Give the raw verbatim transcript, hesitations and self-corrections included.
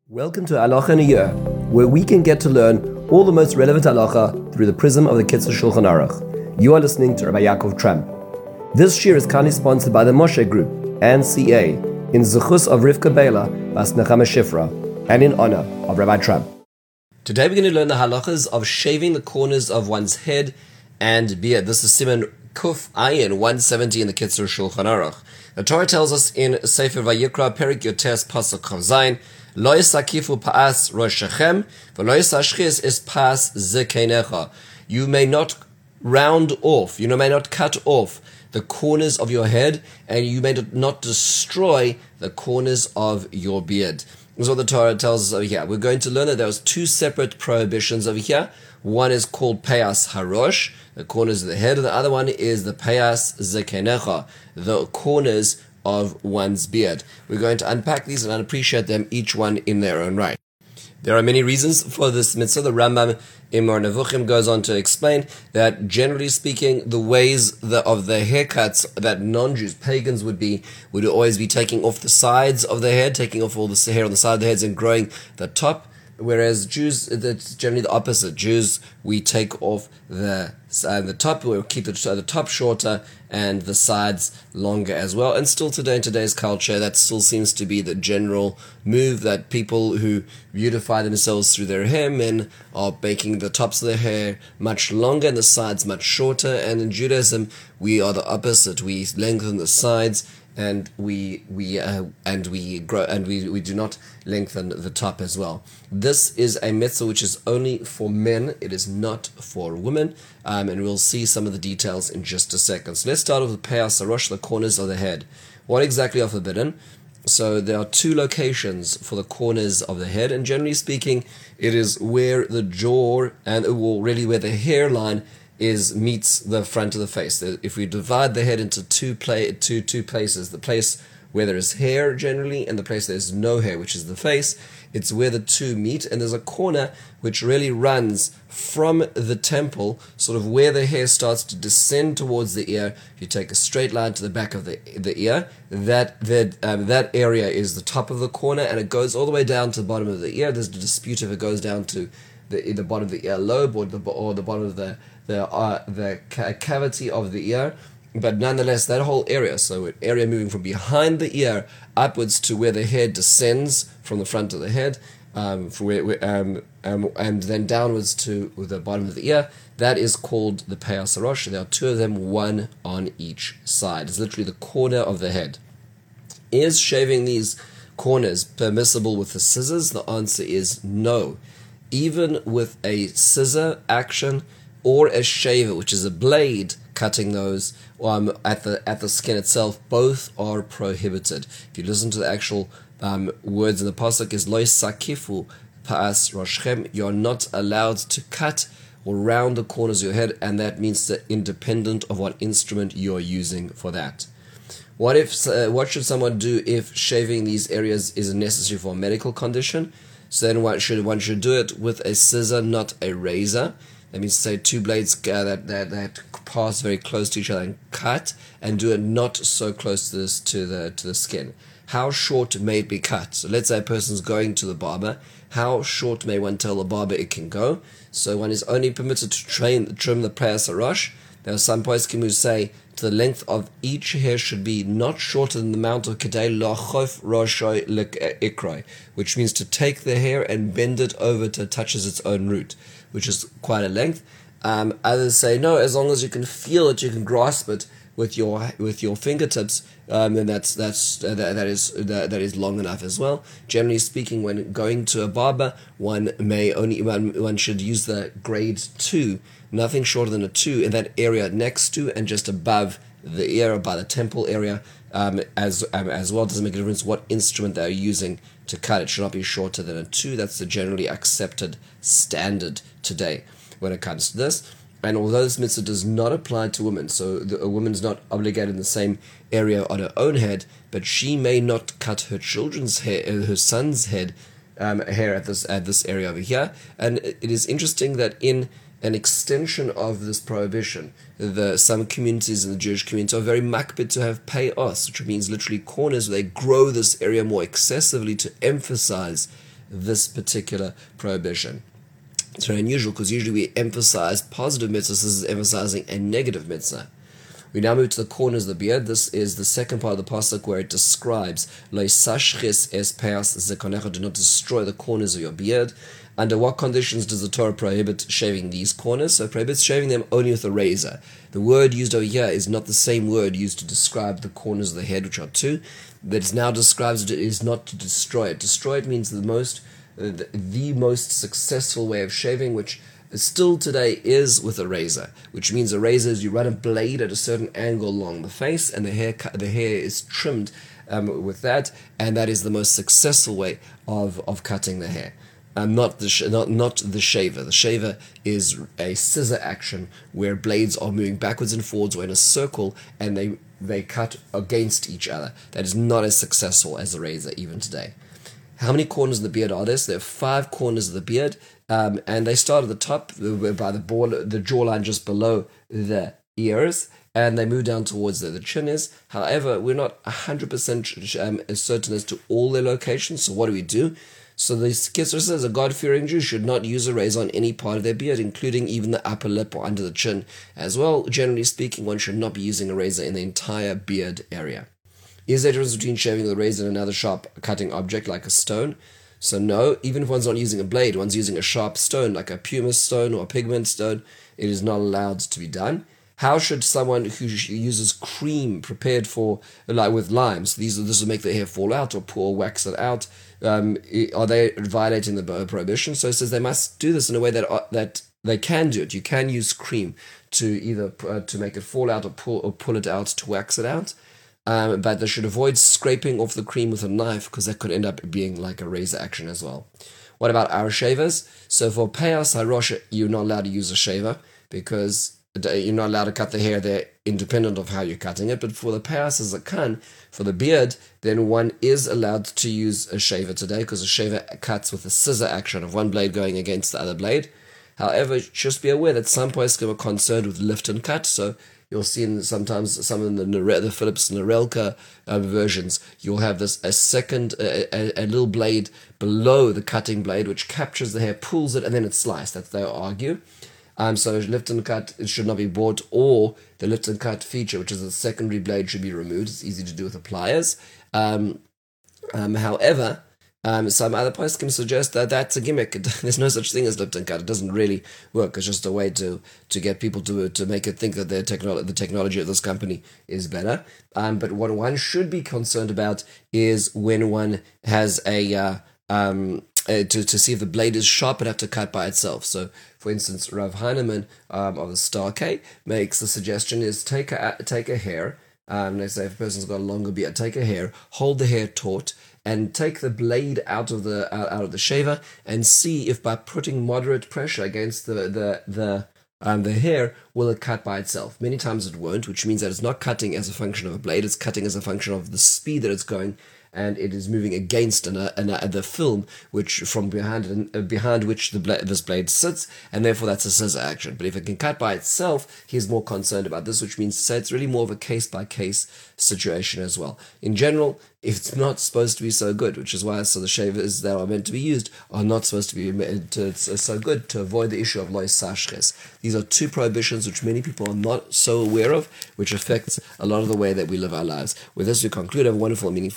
Welcome to Halacha in a Year, where we can get to learn all the most relevant halacha through the prism of the Kitzur Shulchan Aruch. You are listening to Rabbi Yaakov Tramp. This year is kindly sponsored by the Moshe Group and C A in Zechus of Rivka Bela Bas Nechama Shifra and in honor of Rabbi Tramp. Today we're going to learn the halachas of shaving the corners of one's head and beard. This is Siman Kuf Ayin one seventy in the Kitzur Shulchan Aruch. The Torah tells us in Sefer Vayikra Perik Yotes Pasuk Chav Zayin, Lo yisakifu pa'as roshechem, v'lo yisashchis is pas zekeinecha. You may not round off, you may not cut off the corners of your head, and you may not destroy the corners of your beard. This is what the Torah tells us over here. We're going to learn that there was two separate prohibitions over here. One is called Peas Harosh, the corners of the head, and the other one is the Peas Zekeinecha, the corners of one's beard. We're going to unpack these and appreciate them, each one in their own right. There are many reasons for this mitzvah. The Rambam in Moreh Nevuchim goes on to explain that, generally speaking, the ways the, of the haircuts that non-Jews, pagans, would be, would always be taking off the sides of the head, taking off all the hair on the side of the heads and growing the top. Whereas Jews, that's generally the opposite. Jews, we take off the uh, the top, we keep the, the top shorter and the sides longer as well. And still today, in today's culture, that still seems to be the general move, that people who beautify themselves through their hair, men are making the tops of their hair much longer and the sides much shorter. And in Judaism, we are the opposite. We lengthen the sides and we we uh, and we grow and we, we do not lengthen the top as well. This is a mitzvah which is only for men. It is not for women, um, and we'll see some of the details in just a second. So let's start with the Peas Harosh, the corners of the head. What exactly are forbidden? So there are two locations for the corners of the head, and generally speaking, it is where the jaw and well, really where the hairline is meets the front of the face. If we divide the head into two play two two places, the place where there is hair generally and the place there is no hair, which is the face, it's where the two meet, and there's a corner which really runs from the temple, sort of where the hair starts to descend towards the ear. If you take a straight line to the back of the the ear, that that um, that area is the top of the corner, and it goes all the way down to the bottom of the ear. There's a dispute if it goes down to the the bottom of the earlobe or the or the bottom of the the uh, the ca- cavity of the ear, but nonetheless, that whole area, so an area moving from behind the ear upwards to where the hair descends from the front of the head, um, for where, where, um, um, and then downwards to the bottom of the ear, that is called the Peas Harosh. There are two of them, one on each side. It's literally the corner of the head. Is shaving these corners permissible with the scissors? The answer is no. Even with a scissor action, or a shaver, which is a blade cutting those um, at the at the skin itself, both are prohibited. If you listen to the actual um, words in the pasuk, is lo yisakifu pa'as roshchem. You're not allowed to cut or round the corners of your head, and that means that independent of what instrument you're using for that. What if? Uh, what should someone do if shaving these areas is necessary for a medical condition? So then, one should one should do it with a scissor, not a razor. That means, say, two blades uh, that, that that pass very close to each other and cut, and do it not so close to this to the to the skin. How short may it be cut? So let's say a person's going to the barber. How short may one tell the barber it can go? So one is only permitted to train, trim the Peas Harosh. There are some poskim who say the length of each hair should be not shorter than the amount of kedei lachof roshoy ikroi, which means to take the hair and bend it over till it touches its own root, which is quite a length. Um, others say no, as long as you can feel it, you can grasp it with your with your fingertips, um, then that's that's uh, that, that is that, that is long enough as well. Generally speaking, when going to a barber, one may only one, one should use the grade two, nothing shorter than a two in that area next to and just above the ear or by the temple area, um, as um, as well. It doesn't make a difference what instrument they're using to cut. It should not be shorter than a two. That's the generally accepted standard today when it comes to this. And although this mitzvah does not apply to women, so the, a woman's not obligated in the same area on her own head, but she may not cut her children's hair, her son's head um, hair at this at this area over here. And it is interesting that in an extension of this prohibition, the some communities in the Jewish community are very makbid to have payos, which means literally corners where they grow this area more excessively to emphasize this particular prohibition. It's very unusual because usually we emphasize positive mitzvahs. This is emphasizing a negative mitzvah. We now move to the corners of the beard. This is the second part of the pasuk where it describes lo sashchis es peas zekonecha, do not destroy the corners of your beard. Under what conditions does the Torah prohibit shaving these corners? So it prohibits shaving them only with a razor. The word used over here is not the same word used to describe the corners of the head, which are two, that is now describes it is not to destroy it. Destroy it means the most, uh, the, the most successful way of shaving, which still today is with a razor, which means a razor is you run a blade at a certain angle along the face, and the hair the hair is trimmed um, with that, and that is the most successful way of, of cutting the hair. Um, not the sh- not not the shaver. The shaver is a scissor action where blades are moving backwards and forwards or in a circle, and they they cut against each other. That is not as successful as a razor even today. How many corners of the beard are there? So there are five corners of the beard, um, and they start at the top by the ball, the jawline just below the ears, and they move down towards where the chin is. However, we're not one hundred percent um, certain as to all their locations, so what do we do? So the Kitzur says a God-fearing Jew should not use a razor on any part of their beard, including even the upper lip or under the chin. As well, generally speaking, one should not be using a razor in the entire beard area. Is there a difference between shaving with a razor and another sharp cutting object like a stone? So no, even if one's not using a blade, one's using a sharp stone like a pumice stone or a pigment stone, it is not allowed to be done. How should someone who uses cream prepared for, like with limes, these this will make the hair fall out or pour wax it out, um, are they violating the prohibition? So it says they must do this in a way that uh, that they can do it. You can use cream to either uh, to make it fall out or pull or pull it out to wax it out, um, but they should avoid scraping off the cream with a knife because that could end up being like a razor action as well. What about our shavers? So for Peas HaRosh, you're not allowed to use a shaver because you're not allowed to cut the hair there independent of how you're cutting it. But for the Peas HaZakan, for the beard, then one is allowed to use a shaver today because a shaver cuts with a scissor action of one blade going against the other blade. However, just be aware that some poskim are concerned with lift and cut. So you'll see in sometimes some of the the Philips Norelka uh, versions, you'll have this a second, a, a, a little blade below the cutting blade, which captures the hair, pulls it, and then it's sliced. That's they'll argue. Um, so lift and cut, it should not be bought, or the lift and cut feature, which is a secondary blade, should be removed. It's easy to do with the pliers. Um, um, however, um, some other poskim suggest that that's a gimmick. There's no such thing as lift and cut. It doesn't really work. It's just a way to to get people to to make it think that their technolo- the technology of this company is better. Um, but what one should be concerned about is when one has a uh, um, uh, to to see if the blade is sharp enough to cut by itself. So, for instance, Rav Heinemann um, of the Star K makes the suggestion is take a take a hair. Um, they say if a person's got a longer beard, take a hair, hold the hair taut, and take the blade out of the out, out of the shaver, and see if by putting moderate pressure against the the the um, the hair will it cut by itself. Many times it won't, which means that it's not cutting as a function of a blade; it's cutting as a function of the speed that it's going, and it is moving against an, an, an, the film, which from behind uh, behind which the bla- this blade sits, and therefore that's a scissor action. But if it can cut by itself, he's more concerned about this, which means to say it's really more of a case by case situation as well. In general, it's not supposed to be so good, which is why so the shavers that are meant to be used are not supposed to be to, to, so good to avoid the issue of lois sashches. These are two prohibitions which many people are not so aware of, which affects a lot of the way that we live our lives. With this, we conclude. Have a wonderful and meaningful